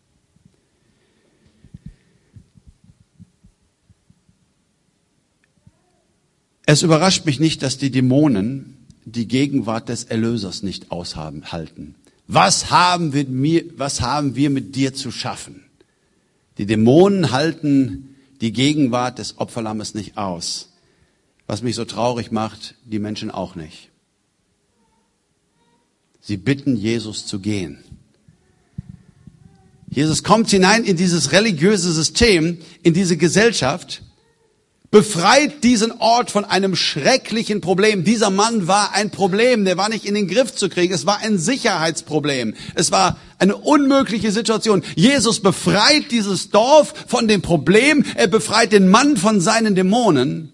Es überrascht mich nicht, dass die Dämonen die Gegenwart des Erlösers nicht aushalten. Was haben wir mit dir zu schaffen? Die Dämonen halten die Gegenwart des Opferlammes nicht aus. Was mich so traurig macht, die Menschen auch nicht. Sie bitten Jesus zu gehen. Jesus kommt hinein in dieses religiöse System, in diese Gesellschaft, befreit diesen Ort von einem schrecklichen Problem. Dieser Mann war ein Problem, der war nicht in den Griff zu kriegen. Es war ein Sicherheitsproblem. Es war eine unmögliche Situation. Jesus befreit dieses Dorf von dem Problem. Er befreit den Mann von seinen Dämonen.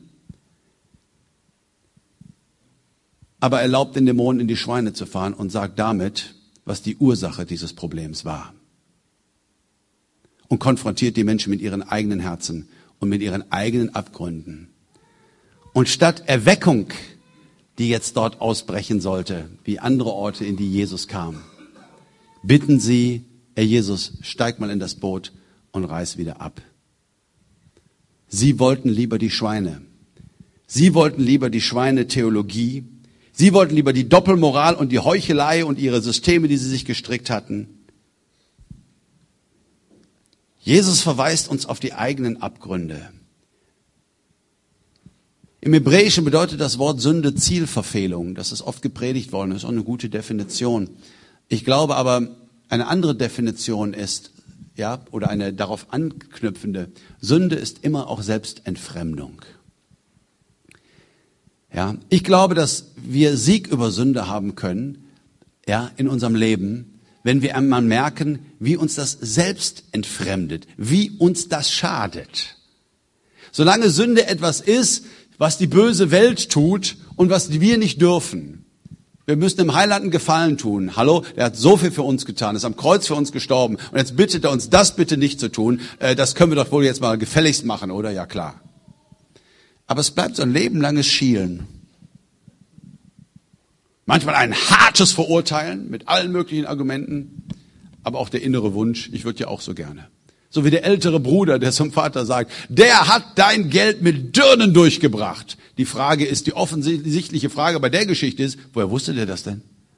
Aber er erlaubt den Dämonen in die Schweine zu fahren und sagt damit, was die Ursache dieses Problems war. Und konfrontiert die Menschen mit ihren eigenen Herzen und mit ihren eigenen Abgründen. Und statt Erweckung, die jetzt dort ausbrechen sollte, wie andere Orte, in die Jesus kam, bitten sie, Herr Jesus, steig mal in das Boot und reiß wieder ab. Sie wollten lieber die Schweine. Sie wollten lieber die Schweinetheologie. Sie wollten lieber die Doppelmoral und die Heuchelei und ihre Systeme, die sie sich gestrickt hatten. Jesus verweist uns auf die eigenen Abgründe. Im Hebräischen bedeutet das Wort Sünde Zielverfehlung. Das ist oft gepredigt worden, das ist auch eine gute Definition. Ich glaube aber, eine andere Definition ist, oder eine darauf anknüpfende, Sünde ist immer auch Selbstentfremdung. Ja, ich glaube, dass wir Sieg über Sünde haben können, in unserem Leben, wenn wir einmal merken, wie uns das selbst entfremdet, wie uns das schadet. Solange Sünde etwas ist, was die böse Welt tut und was wir nicht dürfen. Wir müssen dem Heiland einen Gefallen tun. Hallo, der hat so viel für uns getan, ist am Kreuz für uns gestorben und jetzt bittet er uns, das bitte nicht zu tun. Das können wir doch wohl jetzt mal gefälligst machen, oder? Ja, klar. Aber es bleibt so ein lebenlanges Schielen. Manchmal ein hartes Verurteilen mit allen möglichen Argumenten, aber auch der innere Wunsch, ich würde ja auch so gerne. So wie der ältere Bruder, der zum Vater sagt, der hat dein Geld mit Dirnen durchgebracht. Die Frage ist, die offensichtliche Frage bei der Geschichte ist, woher wusste der das denn?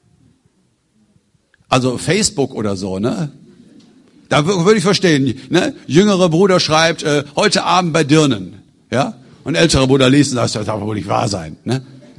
Also Facebook oder so, ne? Da würde ich verstehen, ne? Jüngerer Bruder schreibt, heute Abend bei Dirnen, ja? Und älterer Bruder liest und sagt, das darf wohl nicht wahr sein, ne?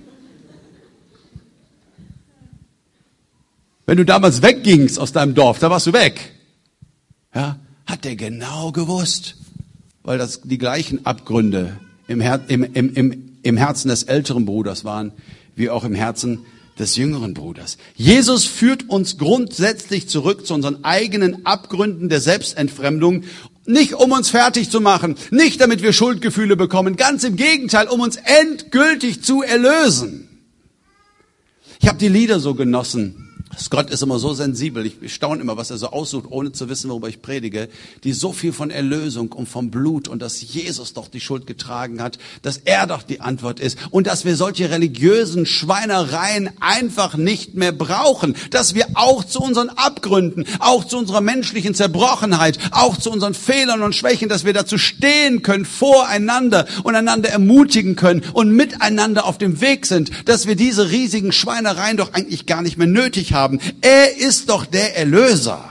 Wenn du damals weggingst aus deinem Dorf, da warst du weg. Ja, hat der genau gewusst, weil das die gleichen Abgründe im Herzen des älteren Bruders waren, wie auch im Herzen des jüngeren Bruders. Jesus führt uns grundsätzlich zurück zu unseren eigenen Abgründen der Selbstentfremdung, nicht um uns fertig zu machen, nicht damit wir Schuldgefühle bekommen, ganz im Gegenteil, um uns endgültig zu erlösen. Ich habe die Lieder so genossen. Gott ist immer so sensibel, ich staune immer, was er so aussucht, ohne zu wissen, worüber ich predige, die so viel von Erlösung und vom Blut und dass Jesus doch die Schuld getragen hat, dass er doch die Antwort ist und dass wir solche religiösen Schweinereien einfach nicht mehr brauchen, dass wir auch zu unseren Abgründen, auch zu unserer menschlichen Zerbrochenheit, auch zu unseren Fehlern und Schwächen, dass wir dazu stehen können, voreinander und einander ermutigen können und miteinander auf dem Weg sind, dass wir diese riesigen Schweinereien doch eigentlich gar nicht mehr nötig haben. Er ist doch der Erlöser.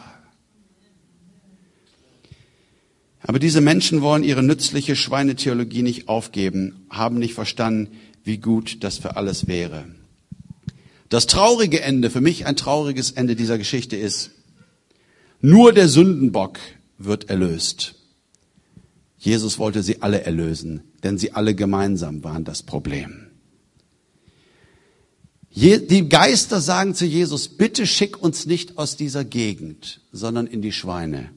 Aber diese Menschen wollen ihre nützliche Schweinetheologie nicht aufgeben, haben nicht verstanden, wie gut das für alles wäre. Das traurige Ende, für mich ein trauriges Ende dieser Geschichte ist, nur der Sündenbock wird erlöst. Jesus wollte sie alle erlösen, denn sie alle gemeinsam waren das Problem. Die Geister sagen zu Jesus, bitte schick uns nicht aus dieser Gegend, sondern in die Schweine.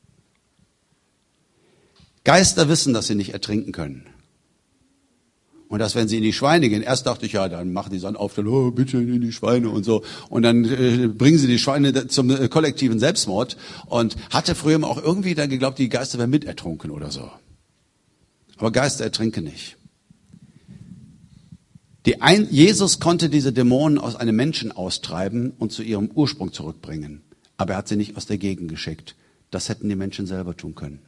Geister wissen, dass sie nicht ertrinken können. Und dass, wenn sie in die Schweine gehen, erst dachte ich, ja, dann machen die so einen Aufstand, oh, bitte in die Schweine und so. Und dann bringen sie die Schweine zum kollektiven Selbstmord. Und hatte früher auch irgendwie dann geglaubt, die Geister wären mitertrunken oder so. Aber Geister ertrinken nicht. Jesus konnte diese Dämonen aus einem Menschen austreiben und zu ihrem Ursprung zurückbringen. Aber er hat sie nicht aus der Gegend geschickt. Das hätten die Menschen selber tun können.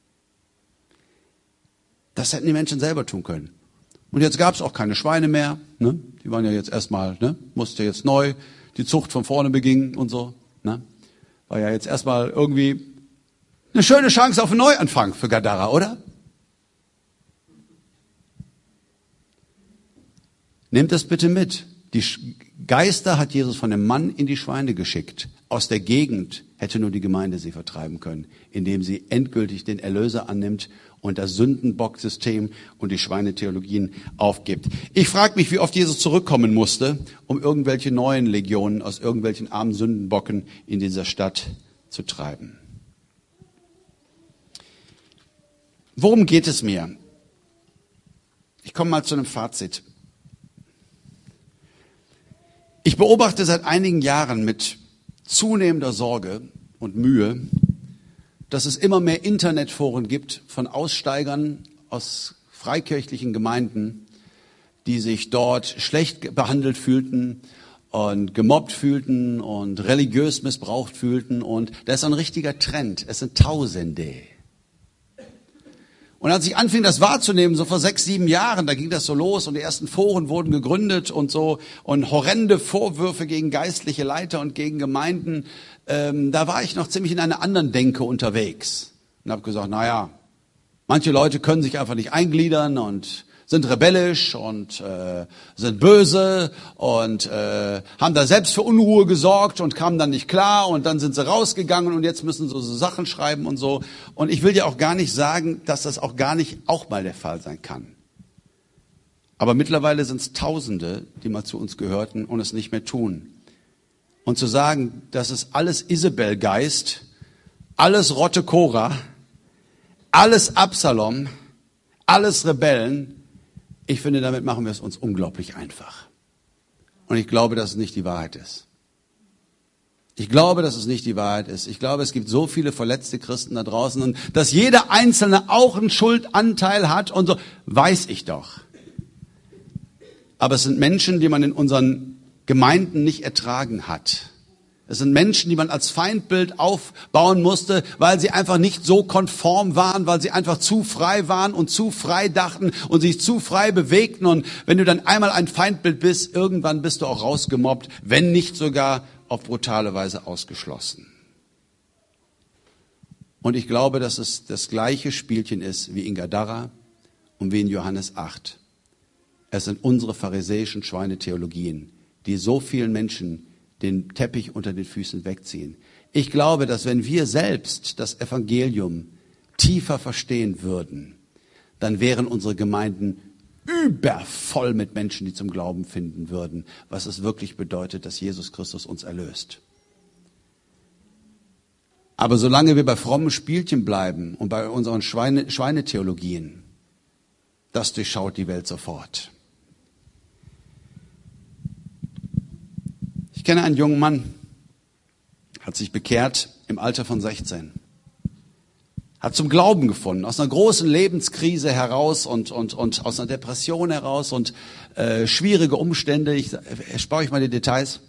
Das hätten die Menschen selber tun können. Und jetzt gab es auch keine Schweine mehr. Ne? Die waren ja jetzt erstmal, musste jetzt neu die Zucht von vorne beginnen und so. Ne? War ja jetzt erstmal irgendwie eine schöne Chance auf einen Neuanfang für Gadara, oder? Nehmt das bitte mit. Die Geister hat Jesus von dem Mann in die Schweine geschickt. Aus der Gegend hätte nur die Gemeinde sie vertreiben können, indem sie endgültig den Erlöser annimmt und das Sündenbock-System und die Schweinetheologien aufgibt. Ich frage mich, wie oft Jesus zurückkommen musste, um irgendwelche neuen Legionen aus irgendwelchen armen Sündenbocken in dieser Stadt zu treiben. Worum geht es mir? Ich komme mal zu einem Fazit. Ich beobachte seit einigen Jahren mit zunehmender Sorge und Mühe, dass es immer mehr Internetforen gibt von Aussteigern aus freikirchlichen Gemeinden, die sich dort schlecht behandelt fühlten und gemobbt fühlten und religiös missbraucht fühlten. Und da ist ein richtiger Trend. Es sind Tausende. Und als ich anfing, das wahrzunehmen, so vor 6, 7 Jahren, da ging das so los und die ersten Foren wurden gegründet und so und horrende Vorwürfe gegen geistliche Leiter und gegen Gemeinden, da war ich noch ziemlich in einer anderen Denke unterwegs und habe gesagt, naja, manche Leute können sich einfach nicht eingliedern und sind rebellisch und sind böse und haben da selbst für Unruhe gesorgt und kamen dann nicht klar und dann sind sie rausgegangen und jetzt müssen sie so Sachen schreiben und so. Und ich will dir auch gar nicht sagen, dass das auch gar nicht auch mal der Fall sein kann. Aber mittlerweile sind es Tausende, die mal zu uns gehörten und es nicht mehr tun. Und zu sagen, das ist alles Isabel-Geist, alles Rotte Korah, alles Absalom, alles Rebellen, ich finde, damit machen wir es uns unglaublich einfach. Und ich glaube, dass es nicht die Wahrheit ist. Ich glaube, dass es nicht die Wahrheit ist. Ich glaube, es gibt so viele verletzte Christen da draußen und dass jeder Einzelne auch einen Schuldanteil hat und so, weiß ich doch. Aber es sind Menschen, die man in unseren Gemeinden nicht ertragen hat. Es sind Menschen, die man als Feindbild aufbauen musste, weil sie einfach nicht so konform waren, weil sie einfach zu frei waren und zu frei dachten und sich zu frei bewegten. Und wenn du dann einmal ein Feindbild bist, irgendwann bist du auch rausgemobbt, wenn nicht sogar auf brutale Weise ausgeschlossen. Und ich glaube, dass es das gleiche Spielchen ist wie in Gadara und wie in Johannes 8. Es sind unsere pharisäischen Schweinetheologien, die so vielen Menschen den Teppich unter den Füßen wegziehen. Ich glaube, dass wenn wir selbst das Evangelium tiefer verstehen würden, dann wären unsere Gemeinden übervoll mit Menschen, die zum Glauben finden würden, was es wirklich bedeutet, dass Jesus Christus uns erlöst. Aber solange wir bei frommen Spielchen bleiben und bei unseren Schweinetheologien, das durchschaut die Welt sofort. Ich kenne einen jungen Mann, hat sich bekehrt im Alter von 16. Hat zum Glauben gefunden, aus einer großen Lebenskrise heraus und aus einer Depression heraus und schwierige Umstände. Ich erspare euch mal die Details.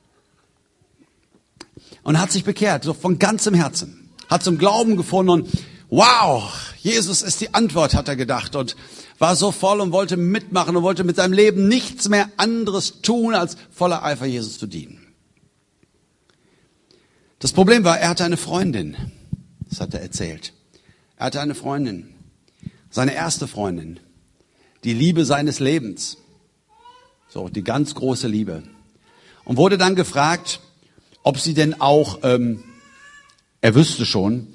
Und hat sich bekehrt, so von ganzem Herzen. Hat zum Glauben gefunden und wow, Jesus ist die Antwort, hat er gedacht und war so voll und wollte mitmachen und wollte mit seinem Leben nichts mehr anderes tun, als voller Eifer Jesus zu dienen. Das Problem war, er hatte eine Freundin. Das hat er erzählt. Er hatte eine Freundin, seine erste Freundin, die Liebe seines Lebens. So, die ganz große Liebe. Und wurde dann gefragt, ob sie denn auch, er wüsste schon,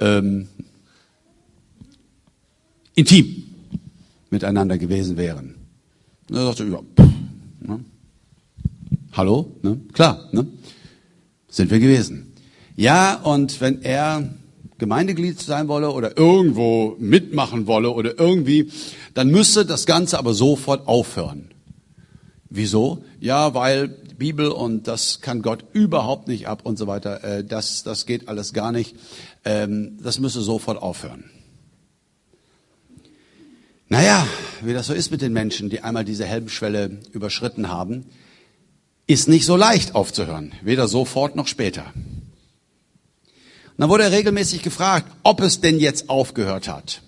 intim miteinander gewesen wären. Und er sagte, ja, ne? Hallo, ne? Klar, ne? Sind wir gewesen. Ja, und wenn er Gemeindeglied sein wolle oder irgendwo mitmachen wolle oder irgendwie, dann müsste das Ganze aber sofort aufhören. Wieso? Ja, weil Bibel und das kann Gott überhaupt nicht ab und so weiter. Das geht alles gar nicht. Das müsste sofort aufhören. Naja, wie das so ist mit den Menschen, die einmal diese Hemmschwelle überschritten haben, ist nicht so leicht aufzuhören. Weder sofort noch später. Und dann wurde er regelmäßig gefragt, ob es denn jetzt aufgehört hat.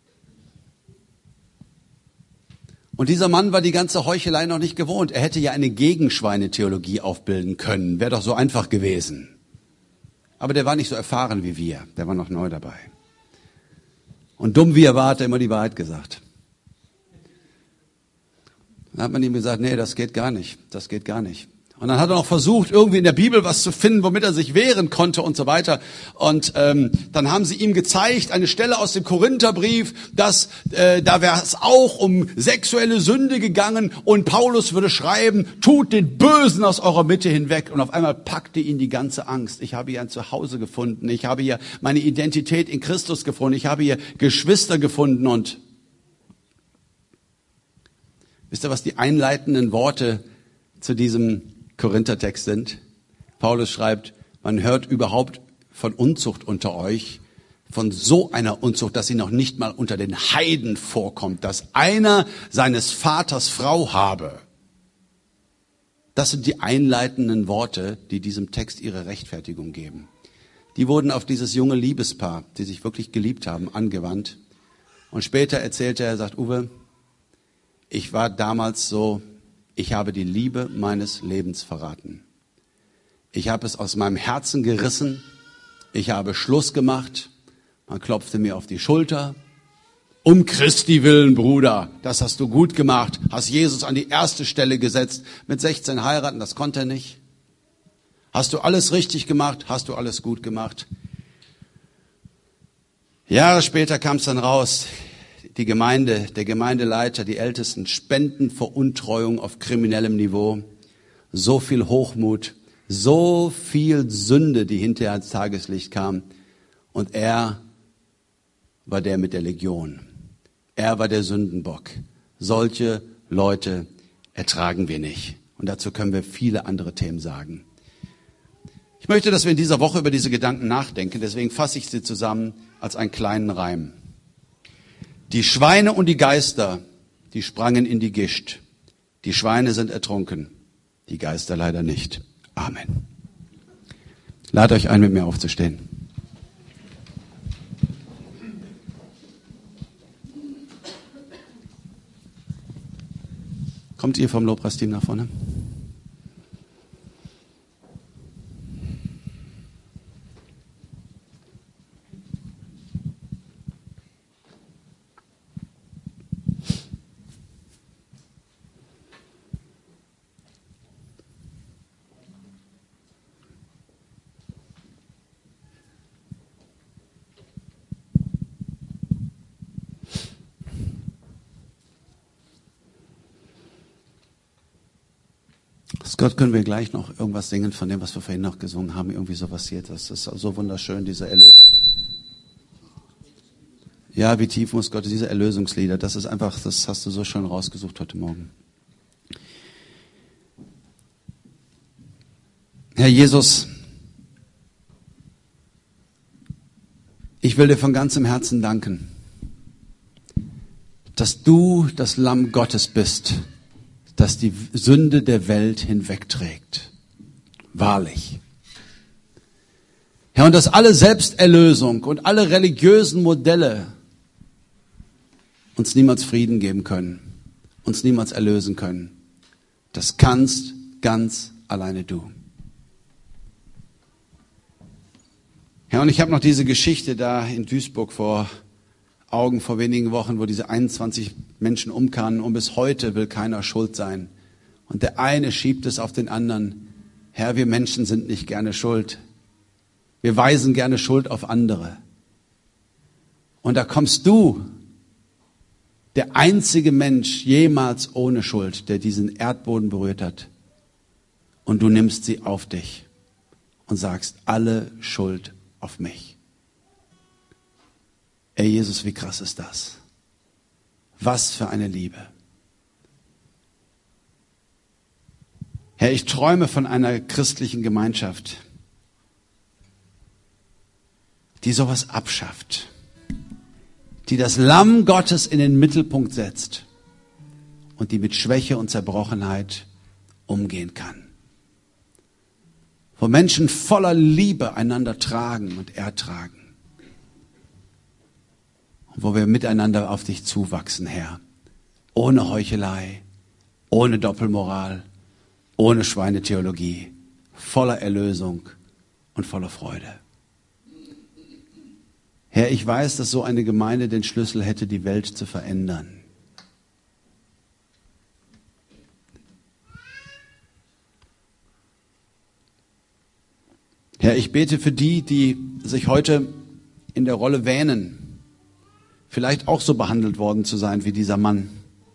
Und dieser Mann war die ganze Heuchelei noch nicht gewohnt. Er hätte ja eine Gegenschweinetheologie aufbilden können. Wäre doch so einfach gewesen. Aber der war nicht so erfahren wie wir. Der war noch neu dabei. Und dumm wie er war, hat er immer die Wahrheit gesagt. Dann hat man ihm gesagt, nee, das geht gar nicht. Das geht gar nicht. Und dann hat er noch versucht, irgendwie in der Bibel was zu finden, womit er sich wehren konnte und so weiter. Und dann haben sie ihm gezeigt, eine Stelle aus dem Korintherbrief, dass da wäre es auch um sexuelle Sünde gegangen und Paulus würde schreiben, tut den Bösen aus eurer Mitte hinweg. Und auf einmal packte ihn die ganze Angst. Ich habe hier ein Zuhause gefunden. Ich habe hier meine Identität in Christus gefunden. Ich habe hier Geschwister gefunden. Und wisst ihr, was die einleitenden Worte zu diesem Korinthertext sind? Paulus schreibt, man hört überhaupt von Unzucht unter euch, von so einer Unzucht, dass sie noch nicht mal unter den Heiden vorkommt, dass einer seines Vaters Frau habe. Das sind die einleitenden Worte, die diesem Text ihre Rechtfertigung geben. Die wurden auf dieses junge Liebespaar, die sich wirklich geliebt haben, angewandt. Und später erzählte er, sagt Uwe, ich war damals so, ich habe die Liebe meines Lebens verraten. Ich habe es aus meinem Herzen gerissen. Ich habe Schluss gemacht. Man klopfte mir auf die Schulter. Um Christi willen, Bruder, das hast du gut gemacht. Hast Jesus an die erste Stelle gesetzt. Mit 16 heiraten, das konnte er nicht. Hast du alles richtig gemacht? Hast du alles gut gemacht? Jahre später kam es dann raus. Die Gemeinde, der Gemeindeleiter, die Ältesten spenden Veruntreuung auf kriminellem Niveau. So viel Hochmut, so viel Sünde, die hinterher ans Tageslicht kam. Und er war der mit der Legion. Er war der Sündenbock. Solche Leute ertragen wir nicht. Und dazu können wir viele andere Themen sagen. Ich möchte, dass wir in dieser Woche über diese Gedanken nachdenken. Deswegen fasse ich sie zusammen als einen kleinen Reim. Die Schweine und die Geister, die sprangen in die Gischt. Die Schweine sind ertrunken, die Geister leider nicht. Amen. Lad euch ein, mit mir aufzustehen. Kommt ihr vom Lobpreisteam nach vorne? Gott, können wir gleich noch irgendwas singen von dem, was wir vorhin noch gesungen haben, irgendwie so passiert. Das ist so wunderschön, diese Erlösung. Ja, wie tief muss Gott, diese Erlösungslieder, das ist einfach, das hast du so schön rausgesucht heute Morgen. Herr Jesus, ich will dir von ganzem Herzen danken, dass du das Lamm Gottes bist, das die Sünde der Welt hinwegträgt. Wahrlich. Herr, und dass alle Selbsterlösung und alle religiösen Modelle uns niemals Frieden geben können, uns niemals erlösen können. Das kannst ganz alleine du. Herr, und ich habe noch diese Geschichte da in Duisburg vor Augen vor wenigen Wochen, wo diese 21 Menschen umkamen und bis heute will keiner schuld sein. Und der eine schiebt es auf den anderen. Herr, wir Menschen sind nicht gerne schuld. Wir weisen gerne Schuld auf andere. Und da kommst du, der einzige Mensch jemals ohne Schuld, der diesen Erdboden berührt hat. Und du nimmst sie auf dich und sagst, alle Schuld auf mich. Ey Jesus, wie krass ist das? Was für eine Liebe. Herr, ich träume von einer christlichen Gemeinschaft, die sowas abschafft, die das Lamm Gottes in den Mittelpunkt setzt und die mit Schwäche und Zerbrochenheit umgehen kann. Wo Menschen voller Liebe einander tragen und ertragen. Wo wir miteinander auf dich zuwachsen, Herr. Ohne Heuchelei, ohne Doppelmoral, ohne Schweinetheologie, voller Erlösung und voller Freude. Herr, ich weiß, dass so eine Gemeinde den Schlüssel hätte, die Welt zu verändern. Herr, ich bete für die, die sich heute in der Rolle wähnen, vielleicht auch so behandelt worden zu sein wie dieser Mann.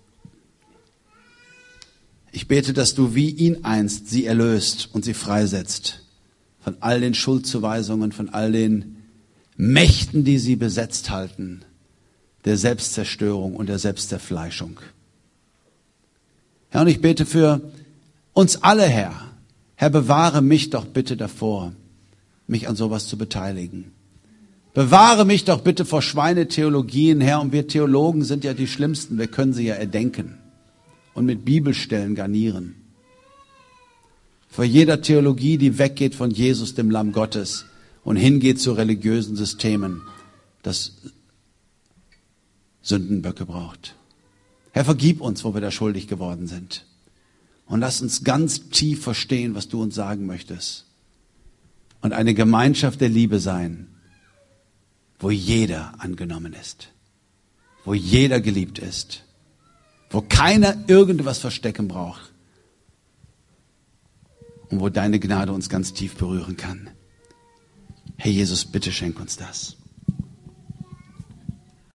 Ich bete, dass du wie ihn einst sie erlöst und sie freisetzt von all den Schuldzuweisungen, von all den Mächten, die sie besetzt halten, der Selbstzerstörung und der Selbstzerfleischung. Herr, und ich bete für uns alle, Herr. Herr, bewahre mich doch bitte davor, mich an sowas zu beteiligen. Bewahre mich doch bitte vor Schweinetheologien, Herr, und wir Theologen sind ja die Schlimmsten, wir können sie ja erdenken und mit Bibelstellen garnieren. Vor jeder Theologie, die weggeht von Jesus, dem Lamm Gottes, und hingeht zu religiösen Systemen, das Sündenböcke braucht. Herr, vergib uns, wo wir da schuldig geworden sind. Und lass uns ganz tief verstehen, was du uns sagen möchtest. Und eine Gemeinschaft der Liebe sein, wo jeder angenommen ist, wo jeder geliebt ist, wo keiner irgendwas verstecken braucht und wo deine Gnade uns ganz tief berühren kann. Herr Jesus, bitte schenk uns das.